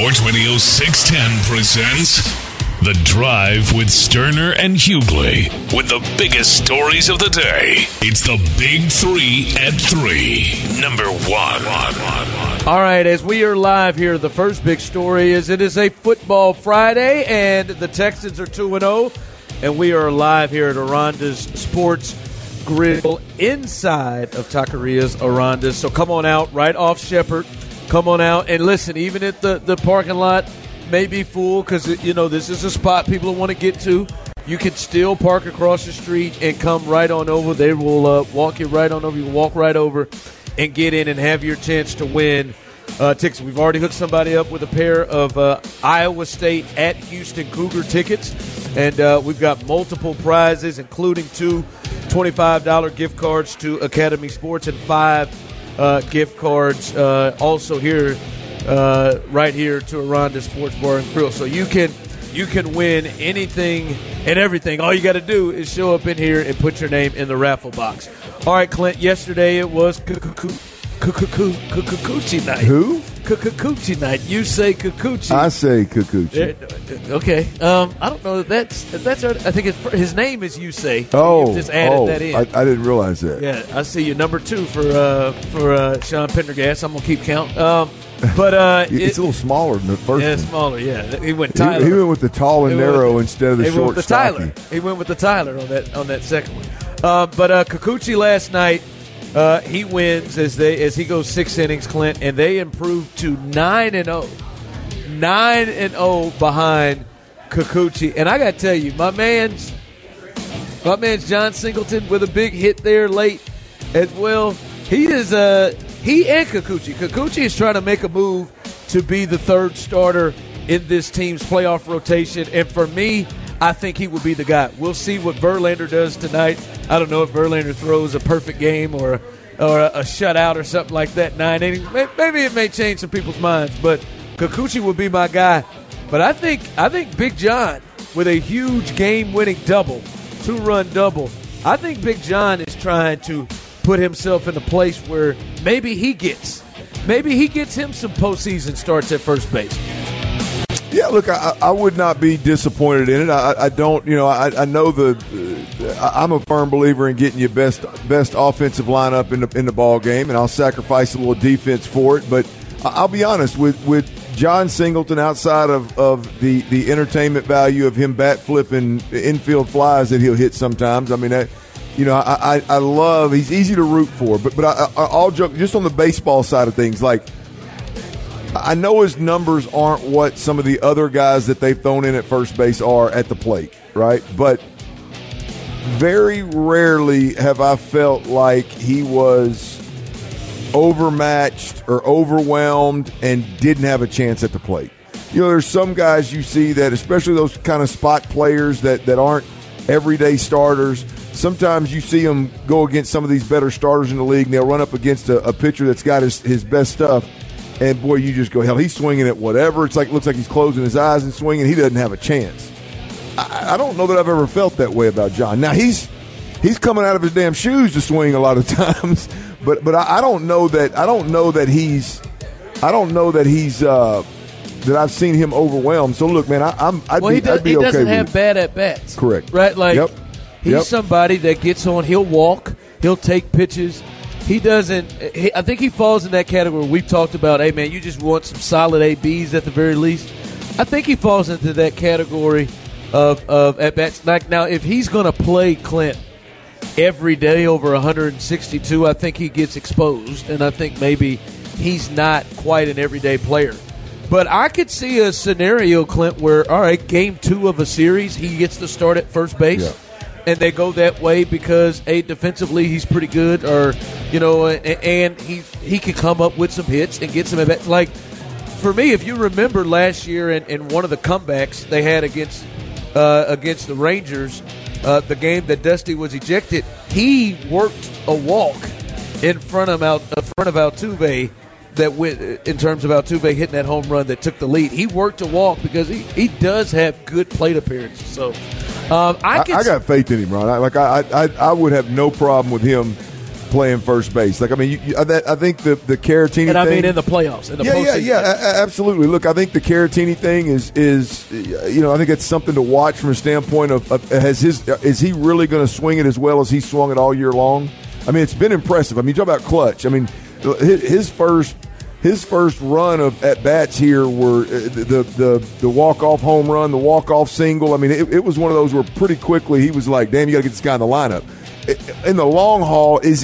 Sports Radio 610 presents The Drive with Sterner and Hughley. With the biggest stories of the day, it's the Big Three at 3. Number one. All right, as we are live here, the first big story is it is a football Friday, and the Texans are 2-0, and we are live here at Aranda's Sports Grill inside of Taqueria's Aranda's. So come on out, right off Shepherd. Come on out and listen, even if the parking lot may be full because, you know, this is a spot people want to get to, you can still park across the street and come right on over. They will walk you right on over. You can walk right over and get in and have your chance to win tickets. We've already hooked somebody up with a pair of Iowa State at Houston Cougar tickets, and we've got multiple prizes, including 2 $25 gift cards to Academy Sports and 5 gift cards also here, right here to Aranda Sports Bar and Grill. So you can win anything and everything. All you got to do is show up in here and put your name in the raffle box. All right, Clint, yesterday it was Kikuchi night. Who? Kikuchi night. You say Kikuchi. I say Kikuchi. Okay. I don't know that's I think his name is Yusei. Oh, you just added that in. I didn't realize that. Yeah, I see you. Number 2 for Sean Pendergast. I'm gonna keep count. But it's a little smaller than the first one. Yeah, smaller. Yeah, he went Tyler. He went with the tall and narrow instead of the short, stocky. He went with the Tyler on that second one. But Kikuchi last night, he wins as he goes 6 innings, Clint, and they improved to 9-0. 9-0 behind Kikuchi. And I got to tell you, my man's John Singleton with a big hit there late as well. He and Kikuchi. Kikuchi is trying to make a move to be the third starter in this team's playoff rotation. And for me, I think he would be the guy. We'll see what Verlander does tonight. I don't know if Verlander throws a perfect game or a shutout or something like that. 9 innings. Maybe it may change some people's minds, but Kikuchi would be my guy. But I think Big John with a huge game-winning double, 2-run double. I think Big John is trying to put himself in a place where maybe he gets him some postseason starts at first base. Yeah, look, I would not be disappointed in it. I don't, I know I'm a firm believer in getting your best offensive lineup in the ball game, and I'll sacrifice a little defense for it. But I'll be honest with John Singleton, outside of the entertainment value of him bat flipping infield flies that he'll hit sometimes. I mean, I love. He's easy to root for. But I'll joke just on the baseball side of things, like. I know his numbers aren't what some of the other guys that they've thrown in at first base are at the plate, right? But very rarely have I felt like he was overmatched or overwhelmed and didn't have a chance at the plate. There's some guys you see that, especially those kind of spot players that aren't everyday starters, sometimes you see them go against some of these better starters in the league, and they'll run up against a pitcher that's got his best stuff. And, boy, you just go, hell, he's swinging at whatever. Looks like he's closing his eyes and swinging. He doesn't have a chance. I don't know that I've ever felt that way about John. Now, he's coming out of his damn shoes to swing a lot of times. But I don't know that I've seen him overwhelmed. So, look, man, I'd be okay with it. He doesn't have bad at-bats. Correct. Right? Like, he's somebody that gets on. He'll walk. He'll take pitches. He doesn't – I think he falls in that category. We've talked about, hey, man, you just want some solid ABs at the very least. I think he falls into that category of at-bats. Like, now, if he's going to play Clint every day over 162, I think he gets exposed, and I think maybe he's not quite an everyday player. But I could see a scenario, Clint, where, all right, game 2 of a series, he gets to start at first base. Yeah. And they go that way because, defensively he's pretty good, or and he can come up with some hits and get some at bats. Like, for me, if you remember last year in one of the comebacks they had against the Rangers, the game that Dusty was ejected, he worked a walk in front of Altuve that went in terms of Altuve hitting that home run that took the lead. He worked a walk because he does have good plate appearances. So I got faith in him, Ron. I would have no problem with him playing first base. Like, I mean, I think the Caratini and thing. I mean in the playoffs. In the postseason. Absolutely. Look, I think the Caratini thing is I think it's something to watch from a standpoint of is he really going to swing it as well as he swung it all year long? I mean, it's been impressive. I mean, you talk about clutch. I mean, his first run of at bats here were the walk-off home run, the walk-off single. I mean, it was one of those where pretty quickly he was like, damn, you got to get this guy in the lineup. In the long haul, is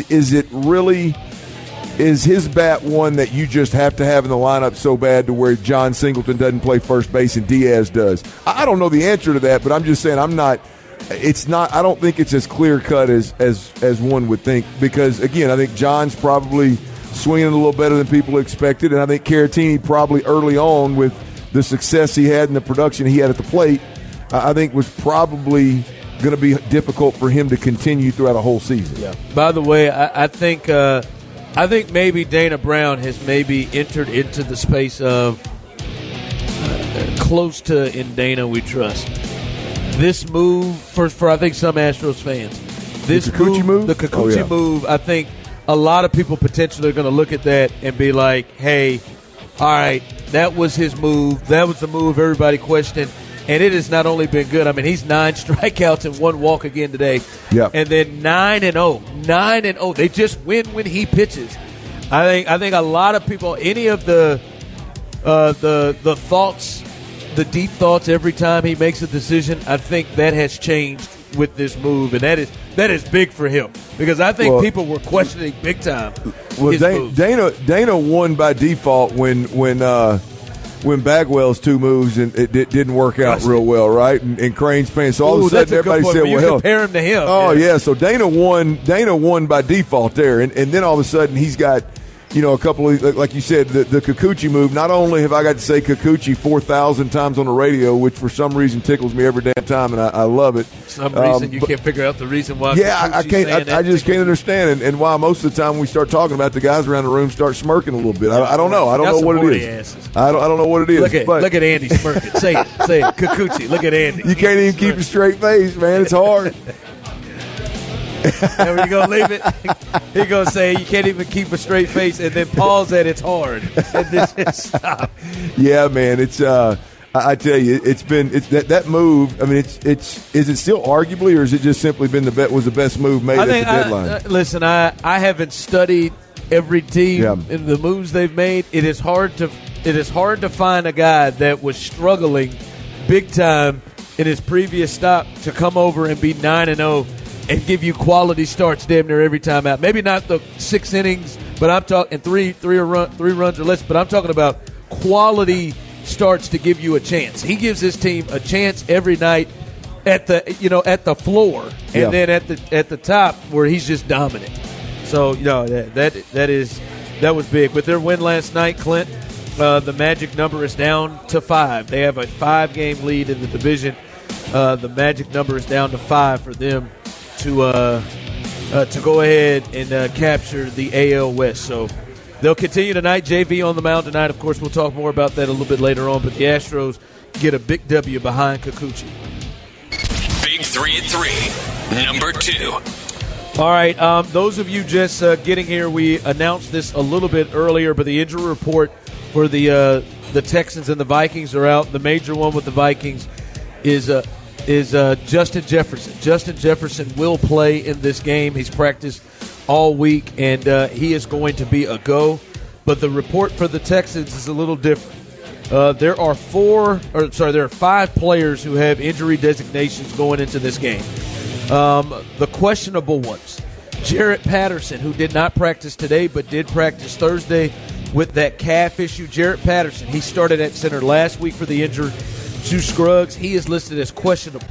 his bat one that you just have to have in the lineup so bad to where John Singleton doesn't play first base and Diaz does? I don't know the answer to that, but I'm just saying I don't think it's as clear-cut as one would think, because, again, I think John's probably swinging a little better than people expected, and I think Caratini probably early on with the success he had and the production he had at the plate, I think was probably going to be difficult for him to continue throughout a whole season. Yeah. By the way, I think maybe Dana Brown has maybe entered into the space of close to in Dana we trust. This move for I think some Astros fans. This the Kikuchi move, I think a lot of people potentially are going to look at that and be like, hey, all right, that was his move. That was the move everybody questioned. And it has not only been good. I mean, he's 9 strikeouts and 1 walk again today. Yep. And then 9-0. 9-0. They just win when he pitches. I think a lot of people, any of the thoughts, the deep thoughts every time he makes a decision, I think that has changed with this move, and that is big for him, because I think people were questioning big time. Well, Dana won by default when Bagwell's 2 moves and it didn't work out real well, right? And Crane's paying. So all of a sudden everybody said, "Well, you compare him to him." Oh yeah. So Dana won by default there, and then all of a sudden he's got, a couple of, like you said, the Kikuchi move. Not only have I got to say Kikuchi 4,000 times on the radio, which for some reason tickles me every damn time, and I love it. For some reason you can't figure out the reason why. Yeah, I can't. I just can't understand, and why most of the time when we start talking about, the guys around the room start smirking a little bit. I don't know. I don't know what it is. I don't know what it is. Look at Andy smirking. Say it. Kikuchi. Look at Andy. You can't even keep a straight face, man. It's hard. And we're going to leave it. He's going to say you can't even keep a straight face, and then pause that it's hard. And then stop. Yeah, man. It's I tell you, it's that move. I mean, is it still arguably, or is it just simply been was the best move made at the deadline? Listen, I haven't studied every team and the moves they've made. It is hard to find a guy that was struggling big time in his previous stop to come over and be 9-0 and give you quality starts damn near every time out. Maybe not the 6 innings, but I'm talking three runs or less. But I'm talking about quality starts to give you a chance. He gives his team a chance every night at the floor, and then at the top where he's just dominant. So that was big. With their win last night, Clint, the Magic number is down to 5. They have a 5-game lead in the division. The Magic number is down to 5 for them to go ahead and capture the AL West. So they'll continue tonight. JV on the mound tonight. Of course, we'll talk more about that a little bit later on. But the Astros get a big W behind Kikuchi. Big 3 at 3, number 2. All right, those of you just getting here, we announced this a little bit earlier, but the injury report for the Texans and the Vikings are out. The major one with the Vikings is Justin Jefferson. Justin Jefferson will play in this game. He's practiced all week, and he is going to be a go. But the report for the Texans is a little different. There are 5 players who have injury designations going into this game. The questionable ones: Jarrett Patterson, who did not practice today but did practice Thursday with that calf issue. Jarrett Patterson, he started at center last week for the injured. Juice Scruggs, he is listed as questionable.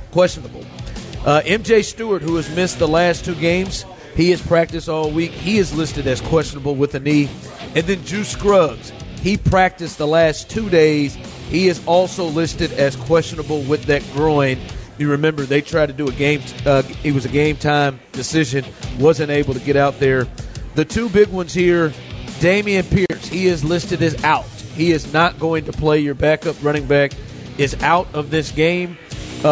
MJ Stewart, who has missed the last 2 games, he has practiced all week. He is listed as questionable with a knee. And then Juice Scruggs, he practiced the last 2 days. He is also listed as questionable with that groin. You remember they tried to do a game. It was a game time decision. Wasn't able to get out there. The 2 big ones here: Dameon Pierce. He is listed as out. He is not going to play. Your backup running back is out of this game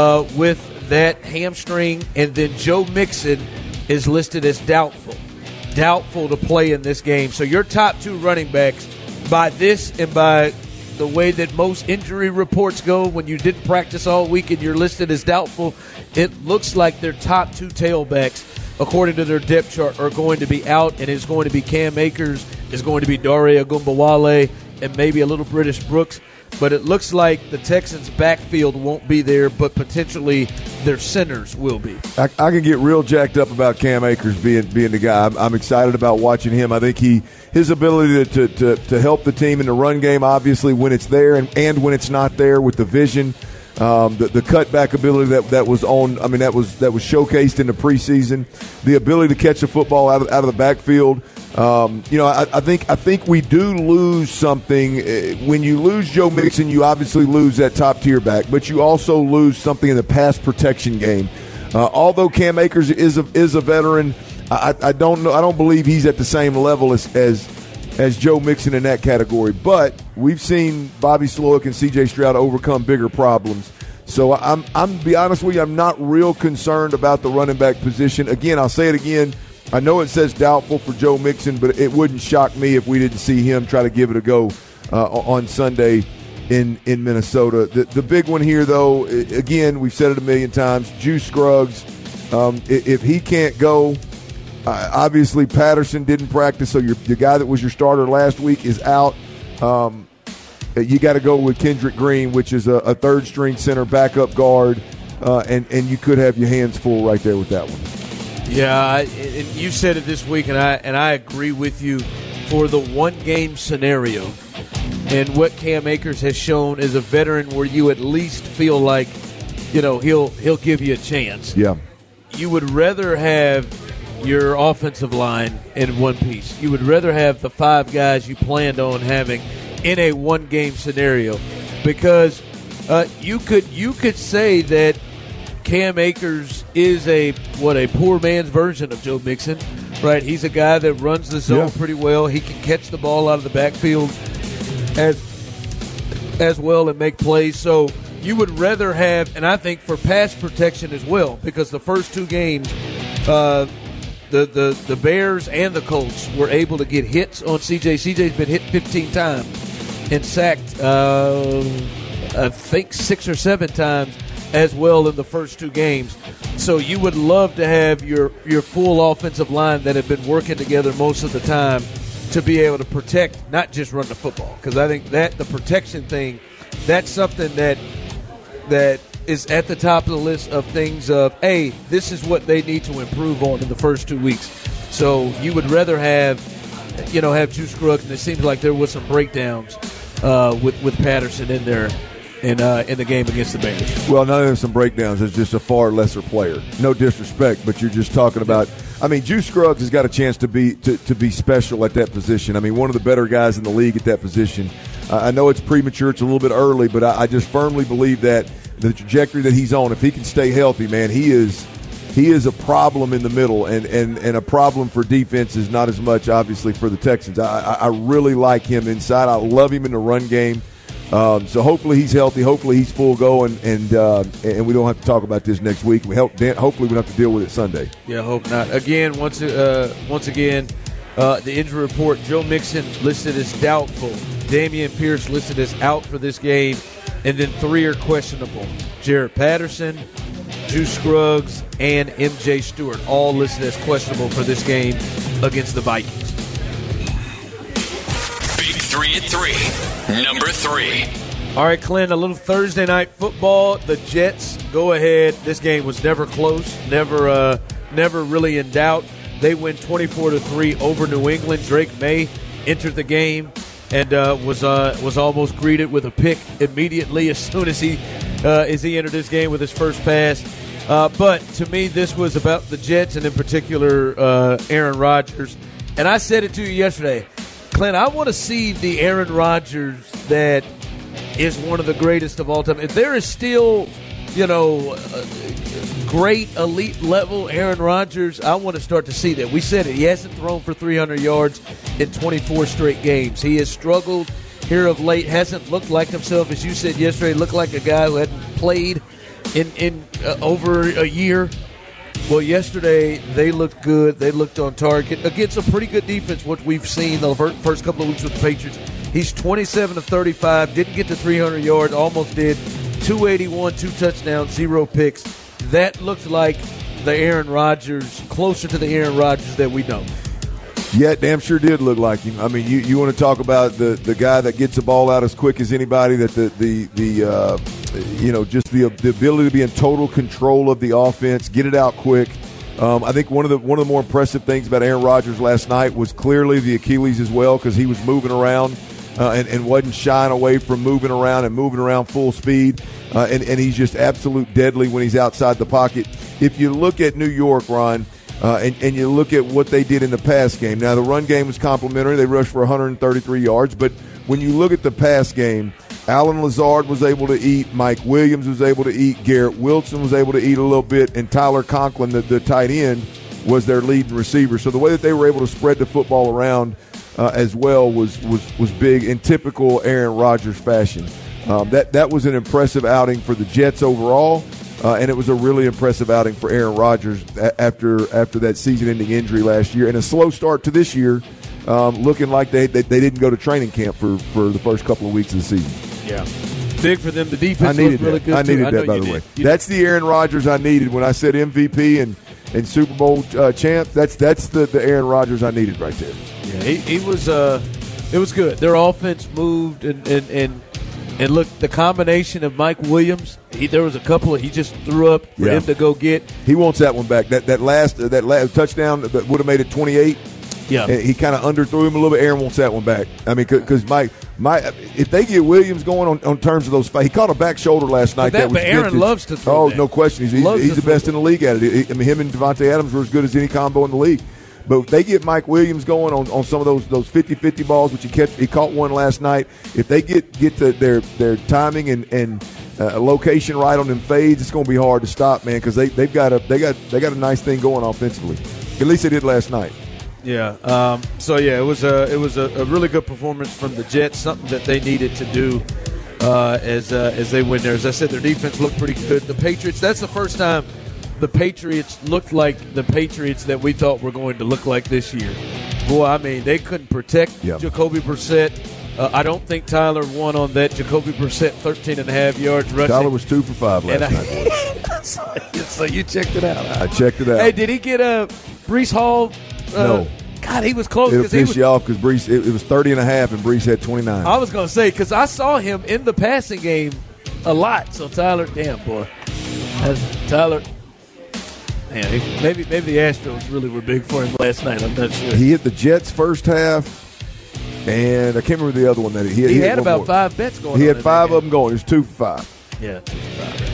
with that hamstring. And then Joe Mixon is listed as doubtful. doubtful to play in this game. So your top 2 running backs, by this and by the way that most injury reports go, when you didn't practice all week and you're listed as doubtful, it looks like their top 2 tailbacks, according to their depth chart, are going to be out, and it's going to be Cam Akers, it's going to be Dare Ogunbowale, and maybe a little British Brooks. But it looks like the Texans' backfield won't be there, but potentially their centers will be. I can get real jacked up about Cam Akers being the guy. I'm excited about watching him. I think his ability to help the team in the run game, obviously when it's there and when it's not there, with the vision, the cutback ability that was on. I mean, that was showcased in the preseason. The ability to catch a football out of the backfield. I think we do lose something when you lose Joe Mixon. You obviously lose that top tier back, but you also lose something in the pass protection game. Although Cam Akers is a veteran, I don't believe he's at the same level as Joe Mixon in that category. But we've seen Bobby Slowick and C.J. Stroud overcome bigger problems. So I'm to be honest with you, I'm not real concerned about the running back position. Again, I'll say it again. I know it says doubtful for Joe Mixon, but it wouldn't shock me if we didn't see him try to give it a go on Sunday in Minnesota. The big one here, though, again, we've said it a million times, Juice Scruggs. If he can't go, obviously Patterson didn't practice, so the guy that was your starter last week is out. You got to go with Kendrick Green, which is a third-string center backup guard, and you could have your hands full right there with that one. Yeah, and you said it this week, and I agree with you. For the one-game scenario, and what Cam Akers has shown as a veteran, where you at least feel like, he'll give you a chance. Yeah, you would rather have your offensive line in one piece. You would rather have the 5 guys you planned on having in a one-game scenario, because you could say that Cam Akers is a poor man's version of Joe Mixon, right? He's a guy that runs the zone pretty well. He can catch the ball out of the backfield as well and make plays. So you would rather have, and I think for pass protection as well, because the first 2 games, the Bears and the Colts were able to get hits on CJ. CJ's been hit 15 times and sacked, I think 6 or 7 times as well in the first 2 games. So you would love to have your full offensive line that have been working together most of the time to be able to protect, not just run the football. Because I think that the protection thing, that's something that is at the top of the list of things of, hey, this is what they need to improve on in the first 2 weeks. So you would rather have Juice Scruggs, and it seems like there was some breakdowns with Patterson in there in the game against the Bears. Well, none of them some breakdowns. It's just a far lesser player. No disrespect, but you're just talking about. I mean, Juice Scruggs has got a chance to be special at that position. I mean, one of the better guys in the league at that position. I know it's premature; it's a little bit early, but I just firmly believe that the trajectory that he's on, if he can stay healthy, man, he is a problem in the middle, and a problem for defenses, not as much obviously for the Texans. I really like him inside. I love him in the run game. So hopefully he's healthy. Hopefully he's full go, and we don't have to talk about this next week. Hopefully we don't have to deal with it Sunday. Yeah, hope not. Again, once again, the injury report: Joe Mixon listed as doubtful, Dameon Pierce listed as out for this game, and then 3 are questionable: Jaret Patterson, Juice Scruggs, and MJ Stewart, all listed as questionable for this game against the Vikings. Big 3 at 3. Number 3. All right, Clint, a little Thursday night football. The Jets go ahead. This game was never close, never really in doubt. They win 24-3 over New England. Drake May entered the game and was almost greeted with a pick immediately as soon as he entered this game with his first pass. But to me, this was about the Jets, and in particular Aaron Rodgers. And I said it to you yesterday, Clint, I want to see the Aaron Rodgers that is one of the greatest of all time. If there is still, great elite level Aaron Rodgers, I want to start to see that. We said it. He hasn't thrown for 300 yards in 24 straight games. He has struggled here of late, hasn't looked like himself. As you said yesterday, looked like a guy who hadn't played in over a year. Well, yesterday they looked good. They looked on target against a pretty good defense, what we've seen the first couple of weeks with the Patriots. He's 27 of 35, didn't get to 300 yards, almost did. 281, 2 touchdowns, 0 picks. That looks like the Aaron Rodgers, closer to the Aaron Rodgers that we know. Yeah, damn sure did look like him. I mean, you want to talk about the guy that gets the ball out as quick as anybody, that just the ability to be in total control of the offense, get it out quick. I think one of the more impressive things about Aaron Rodgers last night was clearly the Achilles as well, because he was moving around and wasn't shying away from moving around full speed. And he's just absolute deadly when he's outside the pocket. If you look at New York, Ron, and you look at what they did in the pass game. Now, the run game was complimentary. They rushed for 133 yards. But when you look at the pass game, Allen Lazard was able to eat. Mike Williams was able to eat. Garrett Wilson was able to eat a little bit. And Tyler Conklin, the tight end, was their leading receiver. So the way that they were able to spread the football around as well was big in typical Aaron Rodgers fashion. That was an impressive outing for the Jets overall. And it was a really impressive outing for Aaron Rodgers after that season-ending injury last year, and a slow start to this year, looking like they didn't go to training camp for the first couple of weeks of the season. Yeah, big for them. The defense looked really good. I needed that, by the way. That's the Aaron Rodgers I needed when I said MVP and Super Bowl champ. That's the Aaron Rodgers I needed right there. Yeah, he was. It was good. Their offense moved and look, the combination of Mike Williams, there was a couple he just threw up for him to go get. He wants that one back. That last touchdown that would have made it 28. Yeah, he kind of underthrew him a little bit. Aaron wants that one back. I mean, because if they get Williams going on terms of those, he caught a back shoulder last night. But Aaron loves to throw. Oh, no question. He's the best in the league at it. I mean, him and Devontae Adams were as good as any combo in the league. But if they get Mike Williams going on some of those 50-50 balls, which he caught one last night, if they get their timing and location right on them fades, it's going to be hard to stop, man, because they got a nice thing going offensively. At least they did last night. Yeah. It was a really good performance from the Jets, something that they needed to do as they win there. As I said, their defense looked pretty good. The Patriots, that's the first time the Patriots looked like the Patriots that we thought were going to look like this year. Boy, I mean, they couldn't protect Jacoby Brissett. I don't think Tyler won on that. Jacoby Brissett, 13.5 yards rushing. Tyler was 2 for 5 last night. So you checked it out. I checked it out. Hey, did he get Breece Hall? No. God, he was close. It'll piss you off because Breece, it was 30.5 and Breece had 29. I was going to say, because I saw him in the passing game a lot. So Tyler, damn, boy. Tyler. Man, maybe the Astros really were big for him last night. I'm not sure. He hit the Jets first half, and I can't remember the other one that he had about 5 bets going. He had 5 of them going. It was 2 for 5. Yeah, 2 for 5.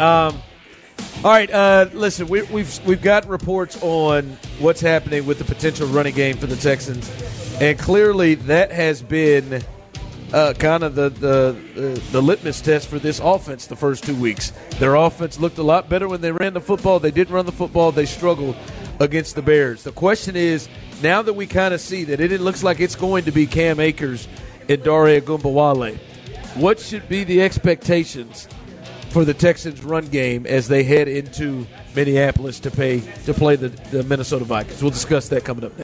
All right. Listen, we've got reports on what's happening with the potential running game for the Texans, and clearly that has been kind of the litmus test for this offense the first 2 weeks. Their offense looked a lot better when they ran the football. They didn't run the football. They struggled against the Bears. The question is, now that we kind of see that it looks like it's going to be Cam Akers and Dare Ogunbowale, what should be the expectations for the Texans' run game as they head into Minneapolis to play the Minnesota Vikings? We'll discuss that coming up next.